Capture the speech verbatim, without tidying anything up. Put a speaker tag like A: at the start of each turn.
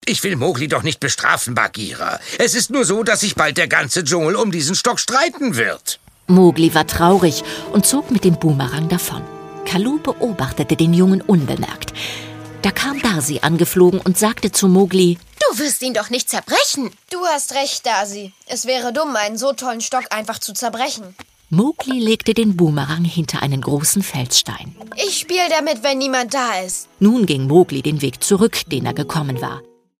A: Ich will Mowgli doch nicht bestrafen, Bagheera. Es ist nur so, dass sich bald der ganze Dschungel um diesen Stock streiten wird.
B: Mowgli war traurig und zog mit dem Boomerang davon. Kalu beobachtete den Jungen unbemerkt. Da kam Darcy angeflogen und sagte zu Mowgli:
C: Du wirst ihn doch nicht zerbrechen.
D: Du hast recht, Darcy. Es wäre dumm, einen so tollen Stock einfach zu zerbrechen.
B: Mowgli legte den Boomerang hinter einen großen Felsstein.
D: Ich spiele damit, wenn niemand da ist.
B: Nun ging Mowgli den Weg zurück, den er gekommen war.